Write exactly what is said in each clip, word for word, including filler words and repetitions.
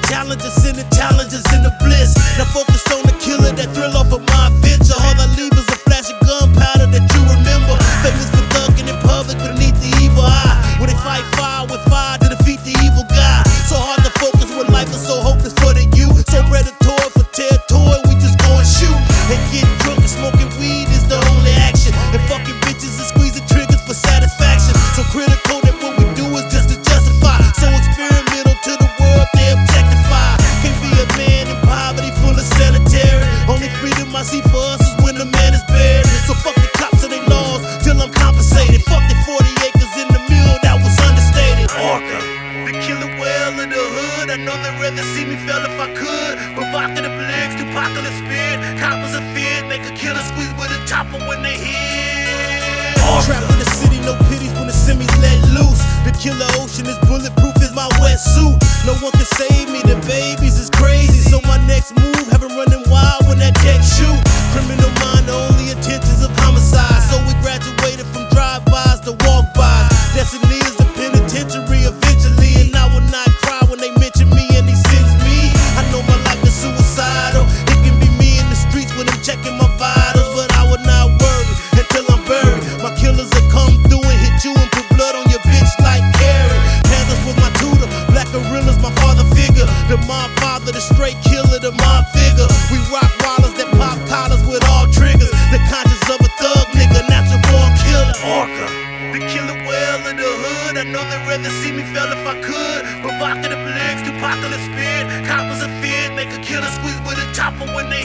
challenges, sending challenges in the bliss. Now focus on the killer, that thrill off of my adventure. All I leave is a flash of gunpowder that you remember. Famous for thugging in public beneath the evil eye, where they fight fire with fire to defeat the evil guy. So hard to focus when life is so hopeless for the youth. So predatory for territory, we just go and shoot and get drunk and smoking weed is the only action. And fucking bitches and squeezing triggers for satisfaction. So critical that what we do is just to justify. So experimental to the world, they objectify. Can't be a man in poverty full of sanitary. Only freedom I see for us is when the man is buried. So fuck the cops and they laws till I'm compensated. Fuck the forty acres in the mill, that was understated. Orca. The killer well in the hood, I know they'd rather see me fail if I could. Provocative lyrics, Tupacalypse spirit. Coppers are feared, make a killer squeeze with a chopper when they hit. Trapped in the city, no pities when the semis let loose. The killer ocean is bulletproof, is my wetsuit. No one can save me, the babies is crazy. So my next move, have 'em running wild when that deck shoot. Criminal mind, the only intentions of homicide. So we graduated from drive-bys to walk-bys. Destiny is the penitentiary eventually. And I will not cry when they mention me and they sends me. I know my life is suicidal. It can be me in the streets when I'm checking my vitals. But I will not worry until I'm buried. My killers will come through and hit you and put blood on your bitch like Carrie. Panthers was my tutor, Black Gorilla's my father figure. The mob father, the straight killer, the mob figure. We rock wallers that pop collars with all triggers. The conscience of a thug nigga, natural born killer. Orca. The killer well in the hood, I know they'd rather see me fail if I could. Provocative lyrics, Tupacalypse spirit. Coppers are feared, make a killer squeeze with a chopper when they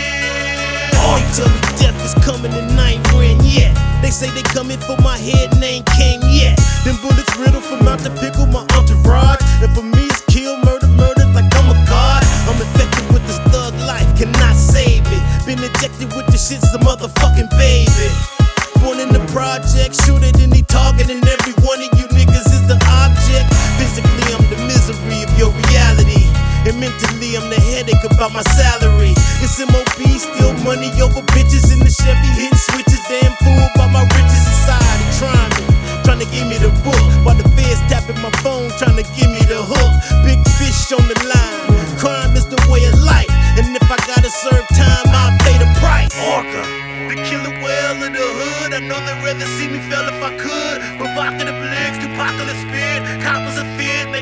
hit. They tell me death is coming and I ain't ran yet. They say they coming for my head and they ain't came yet. Them bullets riddle from out to pickle my entourage. And for me it's kill, murder, murder like I'm a god. I'm infected with this thug life, cannot save it. Been injected with the shit's a motherfucking baby. Born in the project, shoot at any target, and every one of you niggas is the object. Physically, I'm the misery of your reality, and mentally, I'm the headache about my salary. It's M O P, still money over bitches in the Chevy, hitting switches. Damn fool by my riches, society trying me, trying to give me the book, while the feds tapping my phone, trying to give me the hook. Big fish on the line, crime is the way of life, and if I gotta serve time, I'll pay the price. Orca. The killer well in the hood, I know they'd rather see me fail if I could. Provocative lyrics, Tupacalypse spirit. Coppers are feared,